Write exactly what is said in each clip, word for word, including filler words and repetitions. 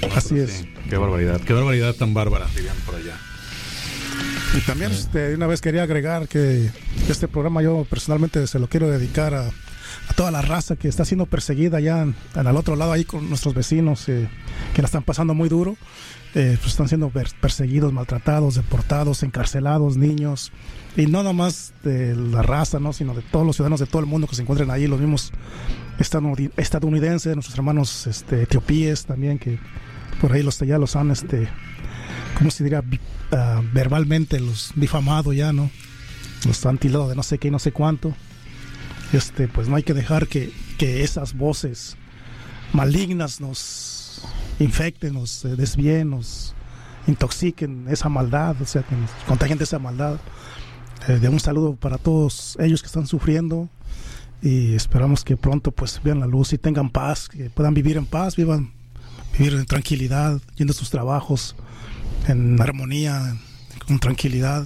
Así es. Sí, qué barbaridad, qué barbaridad tan bárbara, dirían por allá. Y también este, una vez quería agregar que este programa yo personalmente se lo quiero dedicar a, a toda la raza que está siendo perseguida allá en, en al otro lado, ahí con nuestros vecinos eh, que la están pasando muy duro. Eh, pues están siendo perseguidos, maltratados, deportados, encarcelados, niños, y no nada más de la raza, ¿no? Sino de todos los ciudadanos de todo el mundo que se encuentran ahí, los mismos estadounidenses, nuestros hermanos este, etiopíes también, que por ahí los ya los han, este, ¿cómo se diría? Uh, verbalmente los difamado ya, ¿no? Los han tildado de no sé qué y no sé cuánto. Este, pues no hay que dejar que, que esas voces malignas nos infecten, nos eh, desvíen, nos intoxiquen esa maldad, o sea, que nos contagien de esa maldad. Eh, de un saludo para todos ellos que están sufriendo y esperamos que pronto pues vean la luz y tengan paz, que puedan vivir en paz, vivan vivir en tranquilidad, yendo a sus trabajos en armonía, con tranquilidad.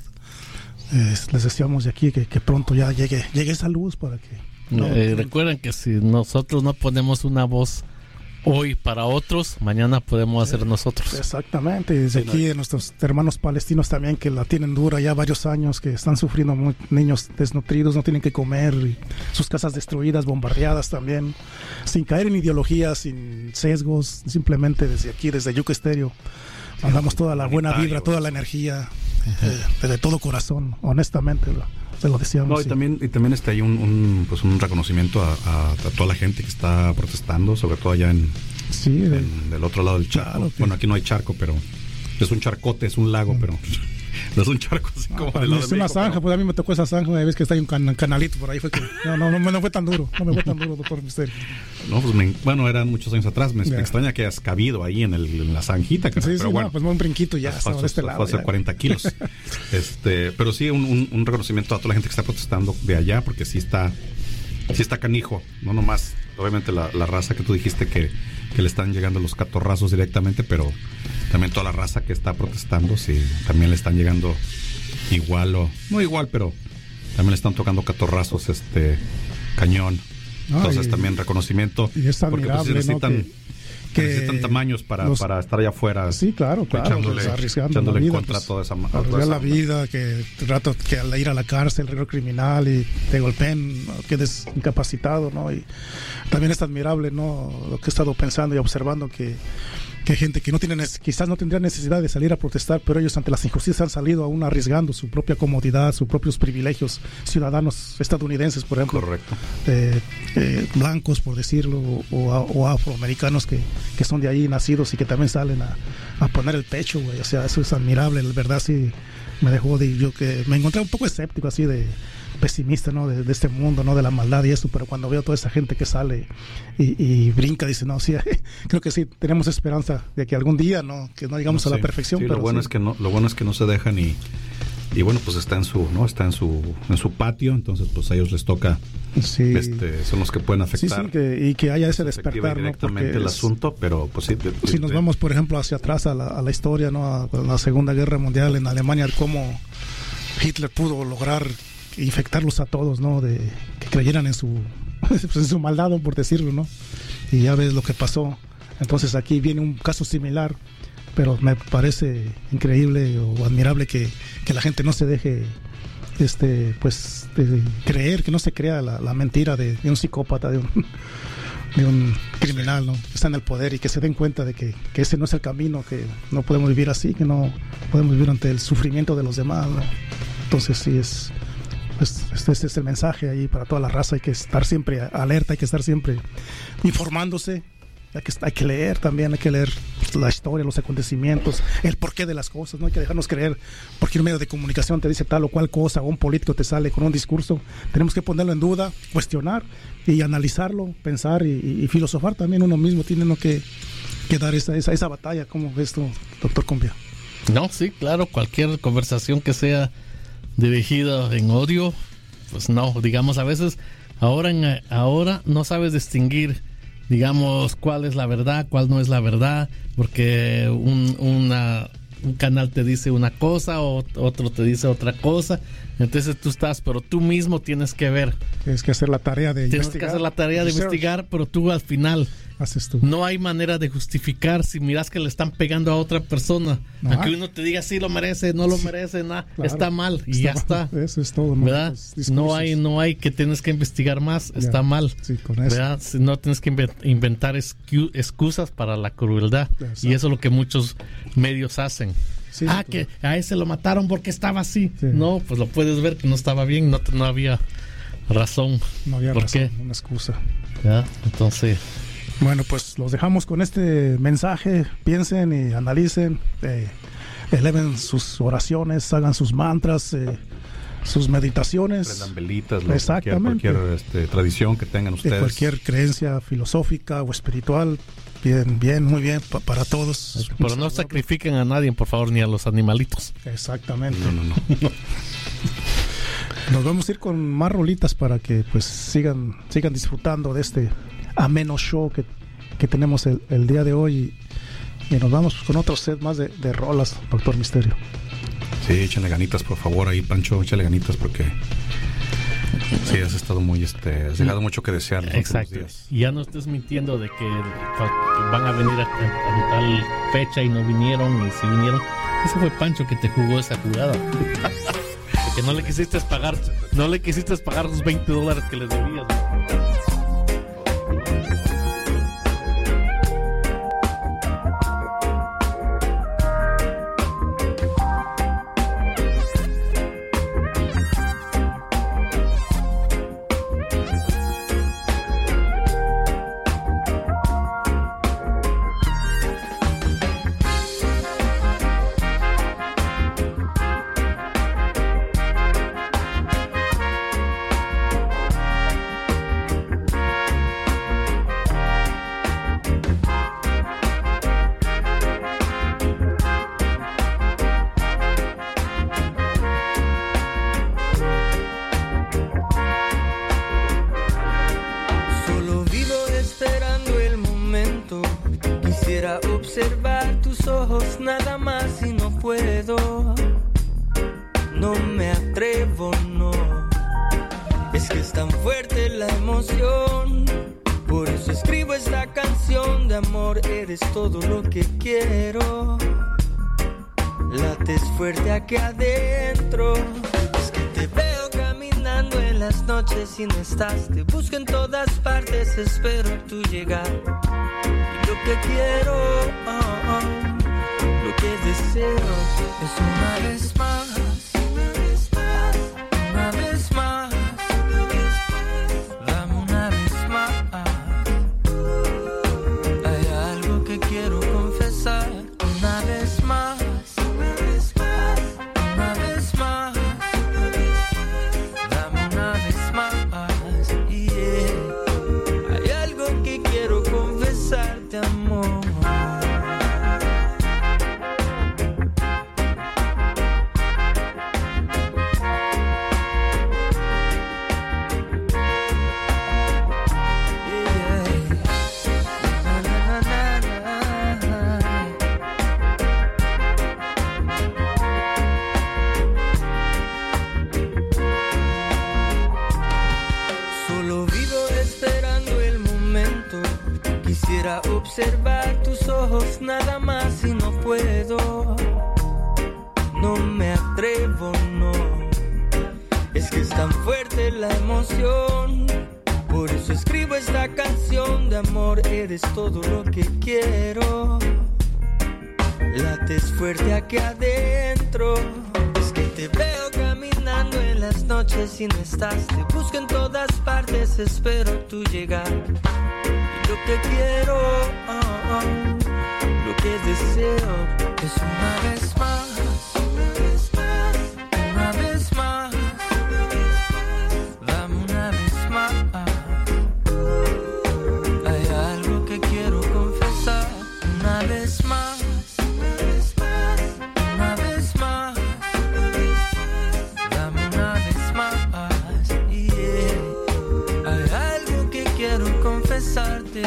Eh, les deseamos de aquí que, que pronto ya llegue llegue esa luz para que no, eh, recuerden que si nosotros no ponemos una voz hoy para otros, mañana podemos hacer nosotros. Exactamente, y desde sí, aquí no. nuestros hermanos palestinos también que la tienen dura ya varios años, que están sufriendo muy, niños desnutridos, no tienen que comer, y sus casas destruidas, bombardeadas también, sin caer en ideologías, sin sesgos, simplemente desde aquí, desde Yuca Estéreo, mandamos toda la buena vibra, toda la energía, eh, desde todo corazón, honestamente, se lo decíamos. No, y sí. también, y también está ahí un, un, pues un reconocimiento a, a, a toda la gente que está protestando, sobre todo allá en, sí, de, en del otro lado del charco. Claro, bueno, aquí no hay charco, pero es un charcote, es un lago, pero no es un charco así como ah, del lado es de una México, zanja, pero... pues a mí me tocó esa zanja, una vez que está ahí un can, canalito por ahí, fue que no, no, no, no fue tan duro, no me fue tan duro, doctor Misterio. No, pues me, bueno, eran muchos años atrás, me, me extraña que hayas cabido ahí en, el, en la zanjita, cara, sí, pero sí, bueno, no, pues un brinquito ya, fue, de este lado. Fue hace cuarenta kilos. este, pero sí, un, un, un reconocimiento a toda la gente que está protestando de allá, porque sí está, sí está canijo, no nomás, obviamente la, la raza que tú dijiste que, que le están llegando los catorrazos directamente, pero también toda la raza que está protestando, sí, también le están llegando igual o, no igual, pero también le están tocando catorrazos, este, cañón. No, entonces y, también reconocimiento, y es porque pues, necesitan, ¿no? que, que necesitan tamaños para, los, para estar allá afuera. Sí, claro, claro, echándole, pues, arriesgando echándole la vida, en contra pues, a toda esa, a arriesgar toda esa la vida, que rato que al ir a la cárcel, el río criminal y te golpeen, ¿no? Quedes incapacitado, ¿no? Y también es admirable, ¿no? Lo que he estado pensando y observando, que que hay gente que no tiene, quizás no tendría necesidad de salir a protestar, pero ellos ante las injusticias han salido aún arriesgando su propia comodidad, sus propios privilegios, ciudadanos estadounidenses, por ejemplo. Correcto. Eh, eh, blancos, por decirlo, o, o afroamericanos que, que son de ahí nacidos y que también salen a, a poner el pecho, güey. O sea, eso es admirable, la verdad sí me dejó de, yo que me encontré un poco escéptico, así de pesimista, ¿no? De, de este mundo, ¿no? De la maldad y eso, pero cuando veo toda esa gente que sale y, y brinca, dice, no, sí, creo que sí, tenemos esperanza de que algún día, ¿no? Que no llegamos no, sí, a la perfección, sí, pero lo bueno sí. es que no, lo bueno es que no se dejan y, y bueno, pues está en su, ¿no? Está en su, en su patio, entonces pues a ellos les toca, sí. este, son los que pueden afectar. Sí, sí, que, y que haya ese despertar, directamente ¿no? el asunto, pero pues sí. De, de, si nos de, vamos, por ejemplo, hacia atrás a la, a la historia, ¿no? A, a la Segunda Guerra Mundial en Alemania, cómo Hitler pudo lograr infectarlos a todos, ¿no? De que creyeran en su en su maldad, por decirlo, ¿no? Y ya ves lo que pasó. Entonces aquí viene un caso similar, pero me parece increíble o admirable que, que la gente no se deje este pues de creer, que no se crea la, la mentira de, de un psicópata, de un de un criminal, ¿no? Que está en el poder, y que se den cuenta de que, que ese no es el camino, que no podemos vivir así, que no podemos vivir ante el sufrimiento de los demás, ¿no? Entonces sí es Pues este, este es el mensaje ahí para toda la raza. Hay que estar siempre alerta, hay que estar siempre informándose, hay que, hay que leer también, hay que leer la historia, los acontecimientos, el porqué de las cosas. No hay que dejarnos creer porque un medio de comunicación te dice tal o cual cosa, o un político te sale con un discurso. Tenemos que ponerlo en duda, cuestionar y analizarlo, pensar y, y, y filosofar también uno mismo. Tiene uno que, que dar esa, esa, esa batalla. ¿Cómo ves tú, doctor Cumbia? No, sí, claro, cualquier conversación que sea dirigida en odio, pues no, digamos, a veces ahora en, ahora no sabes distinguir, digamos, cuál es la verdad, cuál no es la verdad, porque un, una, un canal te dice una cosa, o otro te dice otra cosa, entonces tú estás, pero tú mismo tienes que ver. Tienes que hacer la tarea de tienes investigar. Tienes que hacer la tarea de investigar, pero tú al final, haces tú. No hay manera de justificar si miras que le están pegando a otra persona. No Aunque hay. uno te diga sí lo merece, no lo Sí, merece, nada, claro. está mal y Está ya mal. está. Eso es todo, ¿no? ¿Verdad? Los discursos. No hay, no hay que tienes que investigar más, Ya. está mal. Sí, con eso. ¿Verdad? Si no tienes que inven- inventar excu- excusas para la crueldad. Exacto. Y eso es lo que muchos medios hacen. Sí, ah, sí, que a ese lo mataron porque estaba así. Sí. No, pues lo puedes ver que no estaba bien, no, te- no había razón. No había ¿Por razón, qué? una excusa. ¿Verdad? Entonces, Bueno, pues los dejamos con este mensaje. Piensen y analicen. Eh, eleven sus oraciones, hagan sus mantras, eh, sus meditaciones. Prendan velitas, lo- Exactamente. cualquier, cualquier este, tradición que tengan De ustedes. cualquier creencia filosófica o espiritual. Bien, bien, muy bien pa- para todos. pero no sacrifiquen a nadie, por favor, ni a los animalitos. Exactamente. No, no, no. Nos vamos a ir con más rolitas para que pues sigan sigan disfrutando de este ameno show que, que tenemos el, el día de hoy. Y, y nos vamos con otro set más de, de rolas, Doctor Misterio. Sí, échenle ganitas, por favor, ahí, Pancho, échale ganitas porque sí, has estado muy, este, has dejado mucho que desear los últimos Exacto. días. Y ya no estés mintiendo de que, que van a venir a, a- a tal fecha y no vinieron, y si vinieron. Ese fue Pancho que te jugó esa jugada. Porque no le quisiste pagar, no le quisiste pagar los veinte dólares que le debías. Solo vivo esperando el momento. Quisiera observar tus ojos nada más y no puedo. No me atrevo, no. Es que es tan fuerte la emoción. Por eso escribo esta canción de amor. Eres todo lo que quiero. Lates fuerte aquí adentro. Es que te veo caminando en las noches y no estás. Te busco en todas partes, espero tu llegar. Y lo que quiero, oh, oh, lo que deseo es una vez más, una vez más, una vez más, dame una vez más. Hay algo que quiero confesar, una vez más. Una vez más, una vez más, dame una vez más, yeah. Hay algo que quiero confesarte, amor. Yeah. Na, na, na, na, na. Solo vivo esperando el momento. Quisiera observar tus ojos nada más y no puedo. No me atrevo, no. Es que es tan fuerte la emoción. Por eso escribo esta canción de amor. Eres todo lo que quiero. Lates fuerte aquí adentro. Es que te veo caminando en las noches y no estás. Te busco en todas partes, espero tu llegar. Y lo que quiero, oh, oh, lo que deseo es una vez más, una vez más, una vez más, dame una vez más. Hay algo que quiero confesar, una vez más. Una vez más, una vez más, dame una vez más, yeah. Hay algo que quiero confesarte.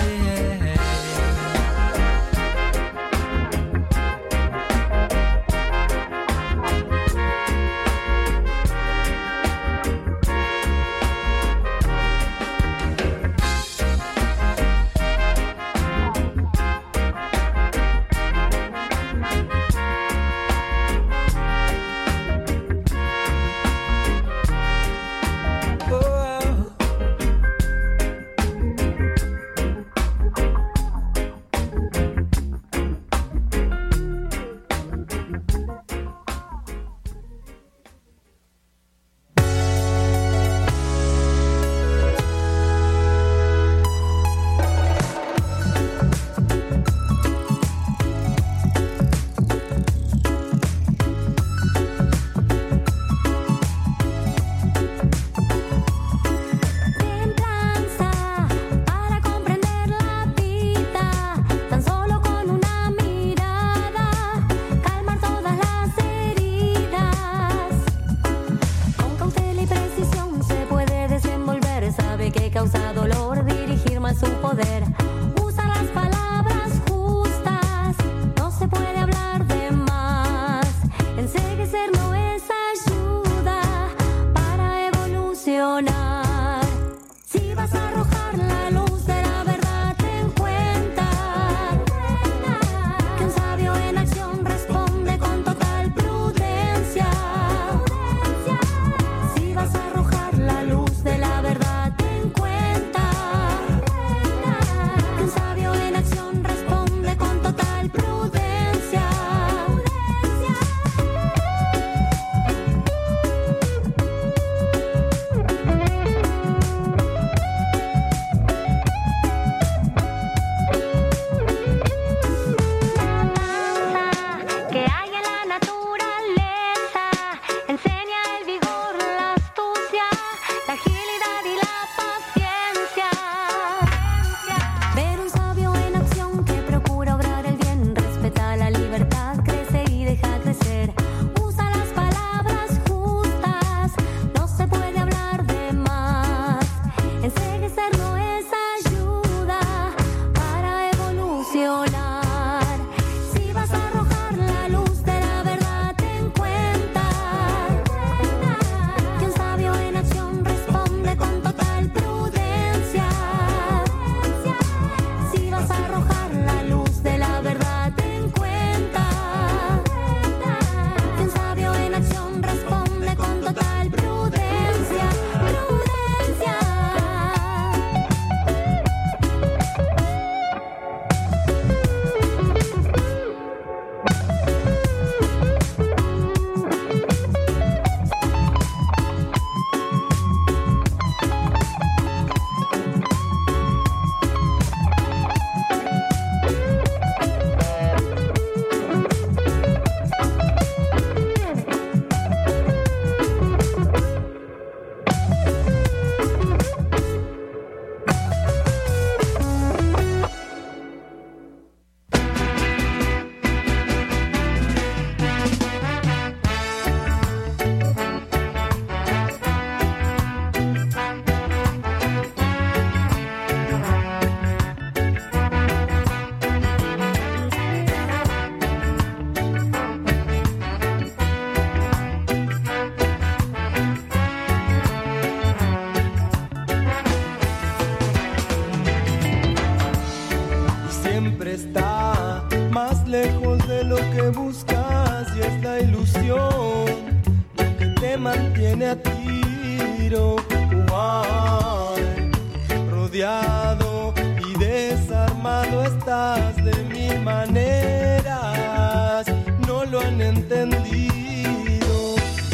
lejos de lo que buscas y es la ilusión lo que te mantiene a tiro. Ay, rodeado y desarmado estás de mil maneras, no lo han entendido.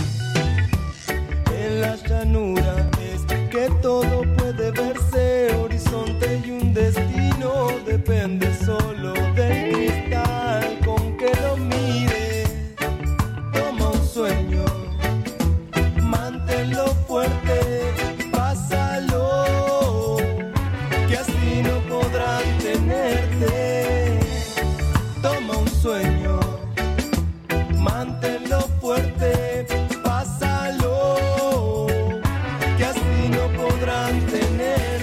En las llanuras es que todo puede verse horizonte y un destino depende solo del cristal con que lo mires. Toma un sueño, manténlo fuerte, pásalo, que así no podrán tenerte. Toma un sueño, manténlo fuerte, pásalo, que así no podrán tenerte.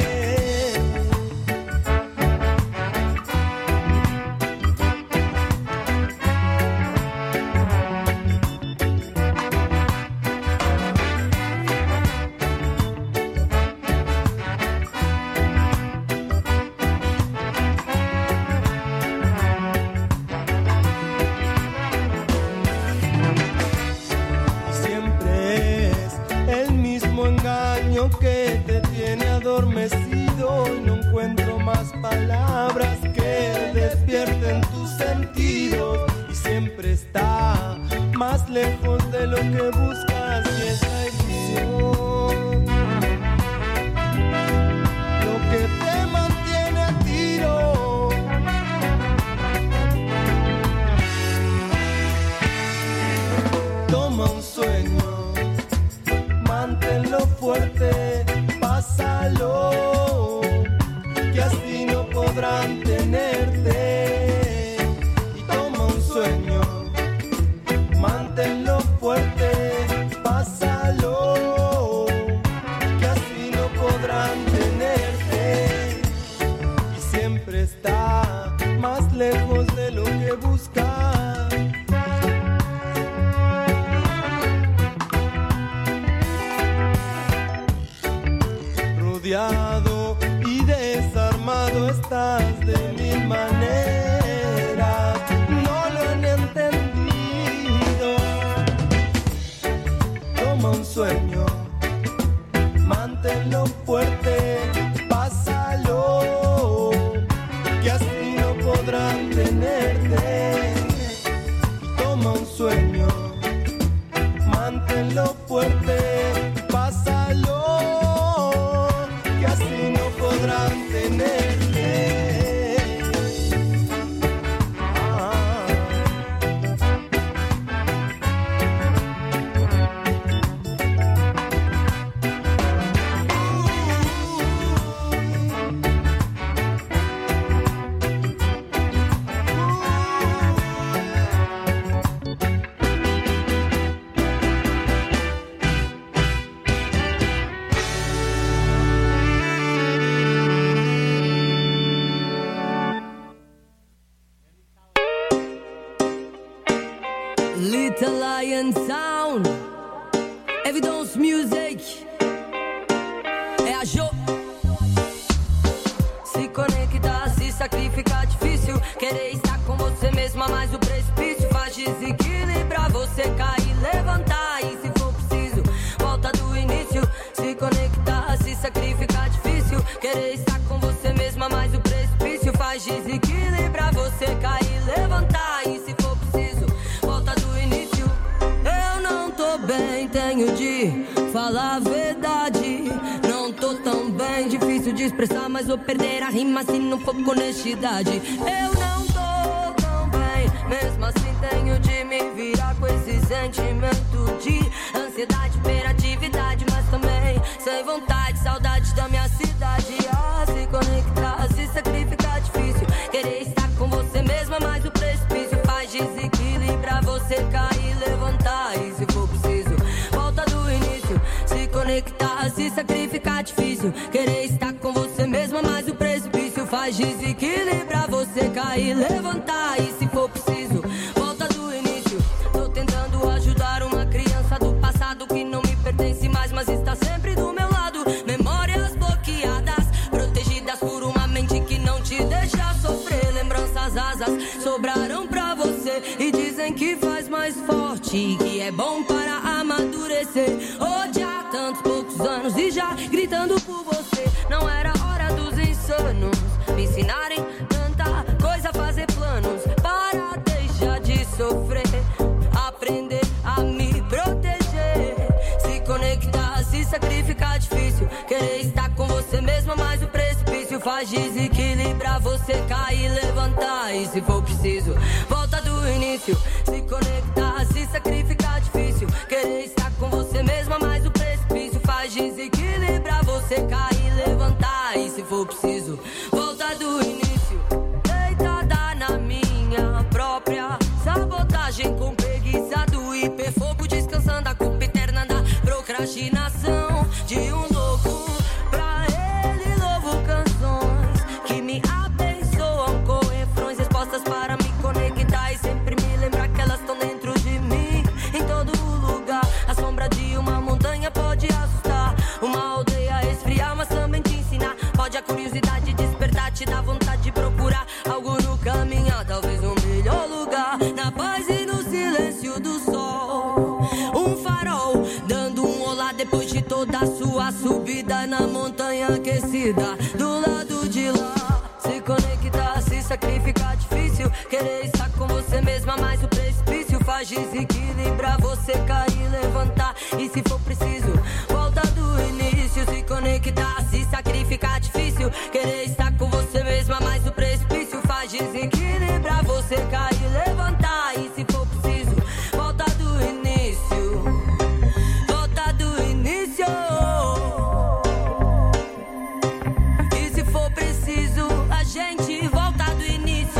Que te tiene adormecido y no encuentro más palabras que despierten tus sentidos y siempre está más lejos de lo que buscas y es la ilusión lo que te mantiene a tiro. Toma un sueño, manténlo fuerte, pásalo, que así no podrán tenerte. Y toma un sueño, manténlo fuerte, pásalo, que así no podrán tenerte. Y siempre está más lejos de lo que buscas. Y desarmado estás de mil maneras, no lo han entendido. Toma un sueño, manténlo fuerte, pásalo, que así no podrán tenerte. Toma un sueño, manténlo fuerte, pásalo, podrán tenerte. Ah. Little Lion Sound, Evidence Music, é a Jo. Se conectar, se sacrificar, difícil. Querer estar com você mesma, mas o precipício faz desequilibrar. Você cair, levantar e se for preciso, volta do início. Se conectar, se sacrificar, difícil. Querer estar com você mesma, mas o precipício faz desequilibrar. Você cair, levantar e se for preciso, volta do início. Eu não tô bem, tenho de falar a verdade. Não tô tão bem, difícil de expressar, mas vou perder a rima se não for com honestidade. Eu não tô tão bem, mesmo assim tenho de me virar com esse sentimento de ansiedade, hiperatividade, mas também sem vontade, saudade da minha cidade. Ah, se conectar, se sacrificar, difícil. Querer estar com você mesma, mas o precipício faz desequilibrar. Você cair, levantar e se for preciso, volta do início. Se conectar, se sacrificar, difícil. Querer estar com você mesma, mas o precipício faz desequilibrar. Você cair, levantar e se for preciso, volta do início. Tô tentando ajudar uma criança do passado que não me pertence mais, mas está sempre do meu lado. Memórias bloqueadas, protegidas por uma mente que não te deixa sofrer. Lembranças, asas, sobrar falaram pra você e dizem que faz mais forte, que é bom para amadurecer. Odiar tantos poucos anos e já gritando por você. Não era hora dos insanos me ensinarem tanta coisa, fazer planos para deixar de sofrer, aprender a me proteger, se conectar, se sacrificar, difícil. Querer estar com você mesmo, mas o precipício faz desequilibrar, você cair, levantar e se for preciso volta do início. Se conectar, se sacrificar, difícil. Querer estar com você mesmo, mas o precipício faz desequilibrar, você cair, levantar e se for preciso volta do início. Deitada na minha própria sabotagem, com preguiça do hiperfogo, descansando a culpa eterna da procrastinação de um louco. Pra ele louvo canções que me abençoam com refrões, respostas para me conectar e sempre me lembrar que elas estão dentro de mim, em todo lugar. A sombra de uma montanha pode assustar, uma aldeia esfriar, mas também te ensinar. Pode a curiosidade despertar, te dar vontade de procurar algo no caminhar, talvez um melhor lugar, na paz e no silêncio do sol. Um farol dando um olá depois de toda a sua subida na montanha aquecida, do lado de lá. Se conectar, se sacrificar, difícil. Querer estar com você mesma, mas o precipício faz desequilibrar, você cair, levantar e se for preciso volta do início. Se conectar, se sacrificar, difícil. Querer estar com você mesma, mas o precipício faz desequilibrar, você cair, levantar e se for preciso volta do início, volta do início. E se for preciso a gente volta do início.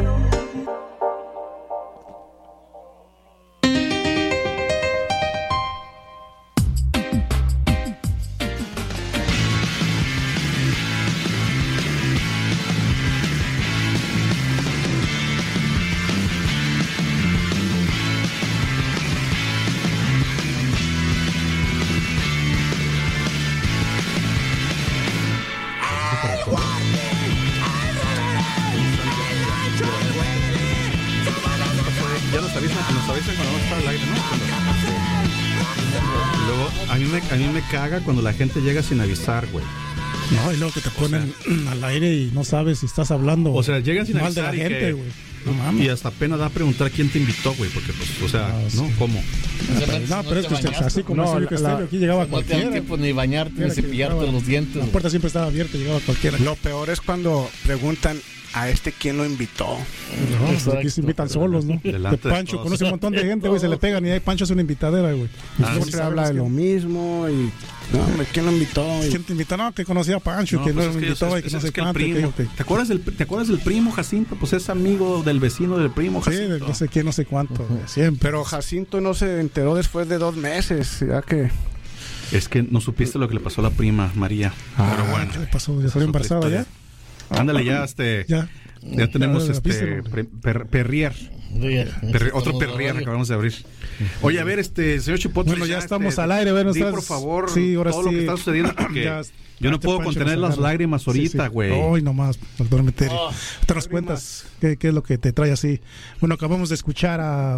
Ya nos avisan, nos avisan cuando no está al aire, ¿no? Cuando... Luego, a mí, me, a mí me caga cuando la gente llega sin avisar, güey. No, y luego que te ponen o sea, al aire y no sabes si estás hablando. O sea, llegan sin mal de la avisar gente, güey. No mames. Y hasta pena da preguntar quién te invitó, güey, porque pues, o sea, Ah, sí. ¿no? ¿Cómo? No, pero, no, pero es que usted, así como No, no, la- estéreo, aquí llegaba No te dan cualquiera. tiempo ni bañarte, ni Mira que cepillarte llegaba- los dientes. La puerta siempre estaba abierta, llegaba cualquiera. Lo peor es cuando preguntan a este quién lo invitó. No, pues aquí se invitan solos, ¿no? Delante De de Pancho, todos. conoce un montón de gente, güey, se le pegan y ahí Pancho es una invitadera, güey. Ah, Siempre sí, habla de sabes lo que- mismo y no, hombre, ¿quién lo invitó? Y- ¿Quién te invitó? No, que conocía a Pancho, que pues no es lo que invitó es- y que es- no es sé que el cuánto. que primo. dijo que- ¿Te acuerdas del ¿Te acuerdas del primo Jacinto? Pues es amigo del vecino del primo Sí, Jacinto. de no sé quién, no sé cuánto, güey, siempre. Pero Jacinto no se enteró después de dos meses, ya que... Es que no supiste lo que le pasó a la prima María. Ah, Pero bueno. ¿qué le pasó? ¿Ya esa salió es otra embarazada ya? historia. Ándale ya, este. Ya. Ya tenemos Ya, este avísalo. pre- per- perrier. Perri- otro perrier acabamos de abrir. Oye, a ver, este señor Chipotle. Bueno, ya estamos al aire, bueno, di, estás- por favor, sí, ahora todo lo sí. que está sucediendo porque Ya, yo no este puedo Pancho contener nos las agarra. lágrimas ahorita, güey. Hoy nomás, doctor Meteri. Oh, te nos cuentas qué, qué es lo que te trae así. Bueno, acabamos de escuchar a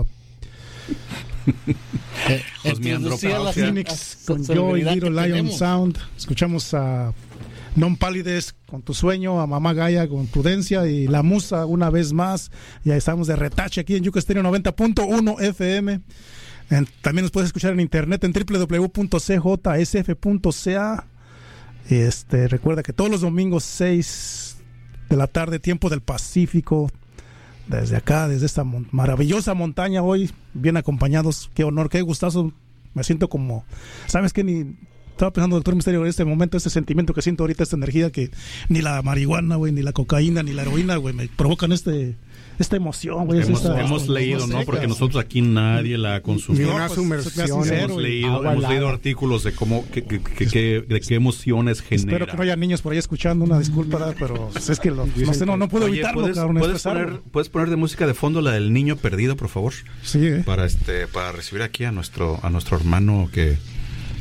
Eh, Osmiandropausia. introducía la- Phoenix la con Joy, celebridad Little que Lion tenemos. Sound. Escuchamos a Non Pálides con Tu Sueño, a Mamá Gaia con Prudencia y La Musa una vez más. Ya estamos de retache aquí en Yuca Estéreo noventa punto uno F M. En- también nos puedes escuchar en internet en doble u doble u doble u punto c j s f punto c a. Este, recuerda que todos los domingos seis de la tarde, tiempo del Pacífico, desde acá, desde esta mon- maravillosa montaña hoy, bien acompañados. Qué honor, qué gustazo. Me siento como, ¿sabes qué? Ni estaba pensando, doctor Misterio, en este momento, este sentimiento que siento ahorita, esta energía que ni la marihuana, güey, ni la cocaína, ni la heroína, güey, me provocan este esta emoción, güey. es Hemos, esta- hemos esta- leído, ¿no? sé, porque cabrón. nosotros aquí nadie la ha consumido. Y una pues, sumersión, se me hace sincero, Hemos güey. leído, agua hemos leído helada. artículos de cómo, que, que- que- que- de qué emociones genera. Espero que no haya niños por ahí escuchando, una disculpa, ¿verdad? Pero pues, es que lo- no sé, no, no puedo Oye, evitarlo, ¿puedes, cabrón. puedes expresarlo. poner, ¿puedes poner de música de fondo la del niño perdido, por favor? Sí, eh. Para este, para recibir aquí a nuestro, a nuestro hermano que,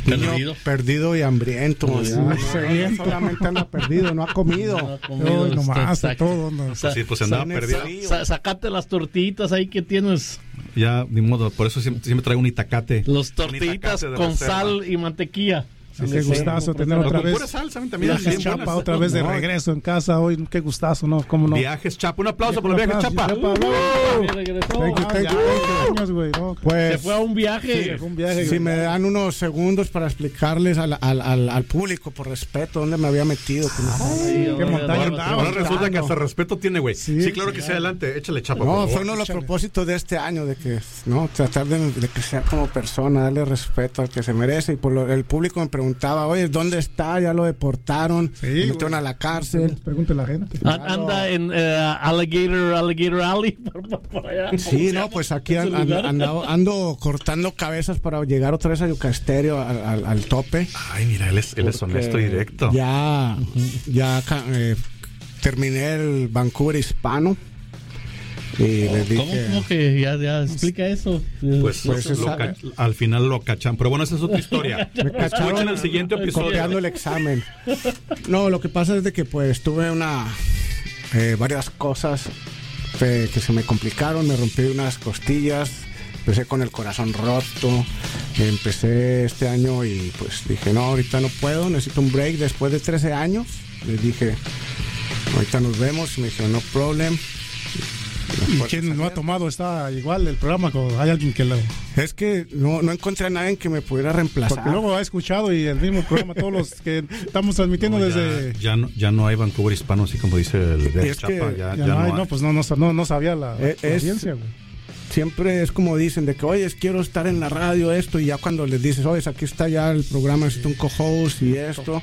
Niño Perdido. perdido y hambriento. Pues, ya, sí. no, no solamente anda perdido, no ha comido. No ha comido, Ay, nomás, está- de todo. No. o sea, Sí, pues andaba Son perdido. frío. sa- sacate las tortillitas ahí que tienes. Ya, ni modo, por eso siempre, siempre traigo un itacate. Los Un tortillitas itacate de con reserva. sal y mantequilla. Sí, qué gustazo tener O otra con vez. pura sal, saben también. Viajes bien Chapa buenas. otra vez de No. regreso en casa hoy. Qué gustazo, ¿no? ¿Cómo no? Viajes Chapa. Un aplauso por los Un viajes aplauso, Chapa. Chapa. Ya regresó. Thank you, Ah, thank ya, you, thank you. años, güey, ¿no? Pues, Se fue a un viaje. Sí, fue un viaje. si güey. me dan unos segundos para explicarles al, al, al, al público, por respeto, dónde me había metido. con esa- Sí, qué ahora- montaña ahora- andaba. Ahora resulta que hasta no. respeto tiene, güey. Sí, Sí, claro que sí, adelante. Échale Chapa. por No, favor. fue uno de los échale. propósitos de este año, de que, no, tratar de, de que sea como persona, darle respeto al que se merece. Y por lo, el público me preguntaba, oye, ¿dónde está? Ya lo deportaron, Sí, lo metieron güey. a la cárcel. Pregúntale a la gente. An- Anda en eh, Alligator, Alligator Alley. Por, por- por allá. Sí, ¿Cómo se no, llama pues aquí ese an- an- lugar? andado- ando cortando cabezas para llegar otra vez a Yucasterio, al, al, al tope. Ay, mira, él es, él es Porque honesto y directo. Ya, ya ca- eh, terminé el Vancouver hispano. Y les dije, ¿Cómo, cómo que ya, ya explica eso? Pues, Pues lo- esa- lo ca- al final lo cachan. Pero bueno, esa es otra historia. me cacharon Escuchen el siguiente episodio. copiando el examen. No, lo que pasa es de que pues tuve una eh, varias cosas que, que se me complicaron, me rompí unas costillas, empecé con el corazón roto, empecé este año y pues dije, no, ahorita no puedo, necesito un break después de trece años. Les dije, ahorita nos vemos, y me dijeron, no problem. ¿Y quién no ha tomado? Está igual el programa. con- Hay alguien que lo. Es que no, no encontré a nadie que me pudiera reemplazar. Porque luego ha escuchado y el mismo programa, todos los que estamos transmitiendo No, ya, desde. ya no, ya no hay Vancouver hispano, así como dice el de Es Chapa. que ya, Ya ya no, hay, hay. no, pues no, no, no, no sabía la, Eh, la es- audiencia, güey. Siempre es como dicen de que, oye, quiero estar en la radio, esto, y ya cuando les dices, oye, aquí está ya el programa, necesito un co-host y esto,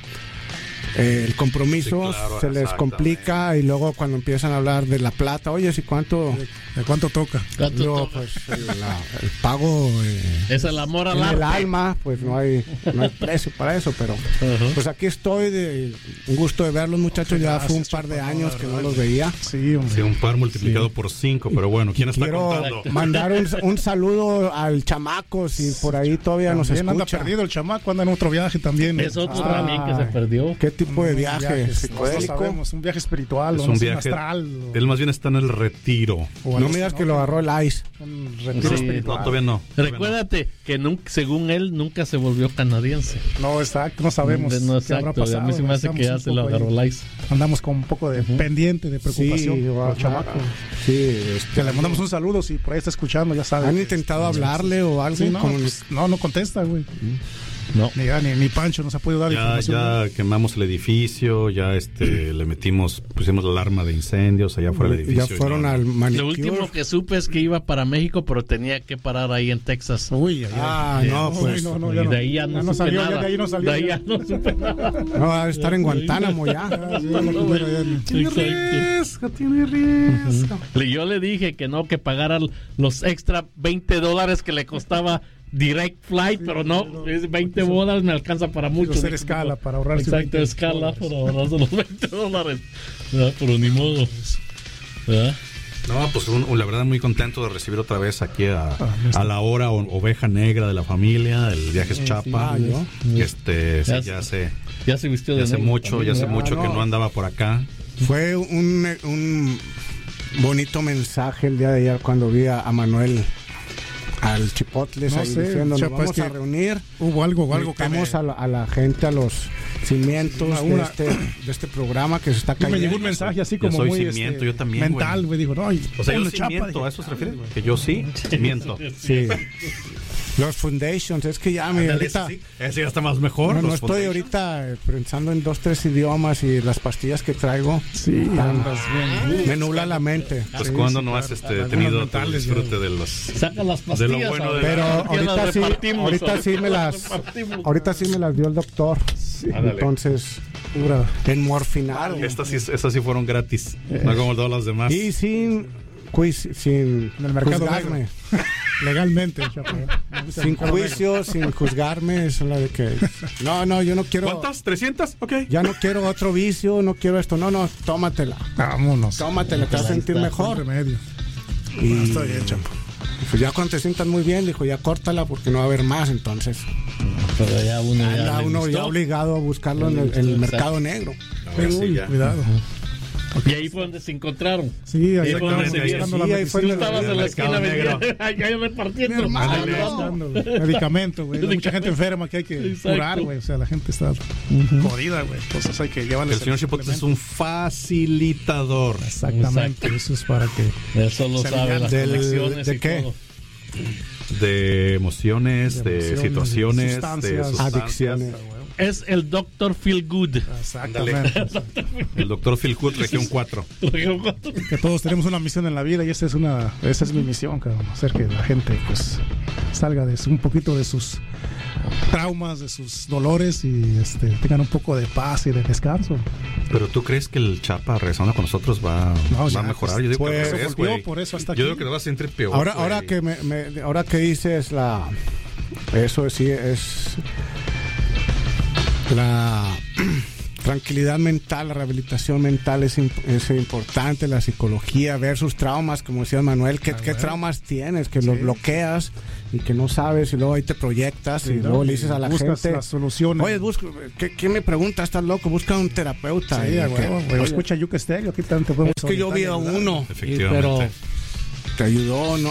eh, el compromiso Sí, claro, se les exactamente. complica, y luego cuando empiezan a hablar de la plata, oye, ¿y cuánto? ¿De cuánto toca? ¿Cuánto Yo, toca? pues, el, la- el pago eh, Es el amor al en el arte. alma, pues no hay, no hay precio para eso, pero Ajá. pues aquí estoy, de un gusto de verlos, muchachos, ya fue un Gracias, par de Chapa, años no, que la no verdad. los veía. Sí, hombre. Sí, un par multiplicado por cinco, pero bueno, ¿quién está Quiero contando? mandar un, un saludo al chamaco, si por ahí todavía nos También anda escucha. perdido el chamaco, anda en otro viaje también. Es otro Ah. también que se perdió. ¿Qué tipo de Un viaje? viaje, no ¿Psicodélico? sabemos, un viaje espiritual, Es o un no sé, viaje. astral. o- Él más bien está en el retiro. o No algo me digas así, que lo agarró el ICE. Un retiro Sí. espiritual. No, todavía no. todavía Recuérdate que nunca, según él nunca se volvió canadiense. No, exacto, no sabemos. No, qué habrá exacto. A pasado, mí se me hace estamos que ya un se lo poco agarró ahí. la ICE. Andamos con un poco de pendiente, de preocupación Sí, por ajá. el chamaco. Sí, este, Que le mandamos un saludo si por ahí está escuchando, ya sabe. ¿Han que- intentado hablarle o algo? Sí, no, Como- pues, no, no contesta, güey. No. Ni, ni, ni Pancho nos ha podido dar Ya, información. ya quemamos el edificio, ya este le metimos, pusimos la alarma de incendios allá fuera del ya edificio. y fueron no, al Lo manicure. último que supe es que iba para México, pero tenía que parar ahí en Texas. Uy, ay, ay. Ah, no, Uy, pues. no, no, y ya no. de ahí ya no, Ya no supe salió, ya nada. de ahí no salió, De ahí ya. ya no supe nada. No, va a estar en Guantánamo ya. Ah, sí, ya la primera, ya no. Tiene Exacto. riesgo, tiene riesgo. Le- Yo le dije que no, que pagara los extra veinte dólares que le costaba direct flight, pero no, es veinte dólares me alcanza para mucho. Quiero hacer Dijo, escala para ahorrarse Exacto, veinte escala dólares. para ahorrarse los veinte dólares. ¿Verdad? Pero ni modo. ¿Verdad? No, pues un- un- la verdad muy contento de recibir otra vez aquí a, a la hora o- oveja negra de la familia, el Viajes Chapa. Ah, ¿yo? Este, sí, Ya ya sé. hace, Ya se vistió de ya hace negro mucho, también, ya hace ¿verdad? mucho que no. no andaba por acá. Fue un, un bonito mensaje el día de ayer cuando vi a, a Manuel al Chipotle No ahí sé, diciendo, nos Chapa, vamos es que a reunir. Hubo algo, o algo que me, Invitamos a, la, a la gente a los cimientos Una- de, una- este, de este programa que se está me cayendo. llegó un mensaje así Yo como soy muy cimiento, este, yo también, mental, güey. güey. Digo, no, y O sea, yo ponle sí Chapa, miento, dije, ¿a eso se ah, refiere? güey. Que yo sí miento. Sí. Los foundations, es que ya me Ándale, ahorita ese sí, ese ya está más mejor. no, no los estoy fondos. ahorita eh, pensando en dos, tres idiomas y las pastillas que traigo. Sí, andas bien. Me nubla la mente. Pues Sí, cuando sí, no claro. has este, Algunas tenido tu mentales, disfrute ya. de los... Saca las De pastillas. lo bueno ahora. de- Pero Ya las ahorita sí, repartimos, ahorita sí me ahora. las, Repartimos. ahorita sí me las dio el doctor. Ándale. Entonces, Pura. en morfinal. Estas sí, estas sí fueron gratis, no como todas las demás. Y sin, juicio, sin En el mercado juzgarme. negro. Legalmente, Chapa. Sin juicio, sin juzgarme. Es la de que. No, no, yo no quiero. ¿Cuántas? ¿trescientas? Ok. Ya no quiero otro vicio, no quiero esto. No, no, tómatela. Vámonos. Tómatela, te vas a sentir Con mejor. remedio. Y Está bien, Chapa. pues ya cuando te sientas muy bien, dijo, ya córtala porque no va a haber más entonces. Pero ya uno ya, anda le uno gustó. ya obligado a buscarlo en el, en el mercado negro. Ahora sí, ya. Cuidado. Y ahí fue donde se encontraron. Sí, ahí Ahí fue donde estábamos se vieron. buscando la Sí, ahí fue Tú medicina. estabas en la esquina negro. vendiendo, ahí ahí repartiendo. Mi hermano. Ándale, buscando, güey. Medicamento, güey. Hay mucha gente enferma que hay que Exacto. curar, güey. O sea, la gente está jodida, güey. Entonces hay que llevarles El señor Chipotle es un facilitador. Exactamente, Exacto. eso es para que Eso lo Se sabe, alivian las del- conexiones ¿de y qué? todo. De emociones, De de, emociones, situaciones, de de sustancias. sustancias. Adicciones. Es el doctor Feel Good. exactamente. El doctor Phil Hood, región cuatro. Que todos tenemos una misión en la vida y esa es una esa es mi misión, cabrón, hacer que la gente pues salga de su- un poquito de sus traumas, de sus dolores y este tengan un poco de paz y de descanso. Pero tú crees que el Chapa regresando con nosotros va, No, va ya, a mejorar? pues, Yo digo pues, que al eso revés, volvió, güey. por eso hasta Yo aquí. digo que lo va a sentir peor. Ahora, güey. ahora que me, me- ahora que dices la, eso sí es la tranquilidad mental, la rehabilitación mental es, imp- es importante, la psicología, ver sus traumas, como decía Manuel, ¿qué, Ah, qué bueno. traumas tienes? Que Sí. los bloqueas y que no sabes y luego ahí te proyectas y ¿no? luego le dices a la Buscas gente, las soluciones. oye, busca, ¿qué, qué me preguntas? ¿Estás loco? Busca un terapeuta. Sí, Y a que- huevo, güey. oye, Escucha Yuke Stereo, aquí también te podemos es que yo vi a orientar y ayudar. uno, y- Efectivamente. pero te ayudó, ¿no?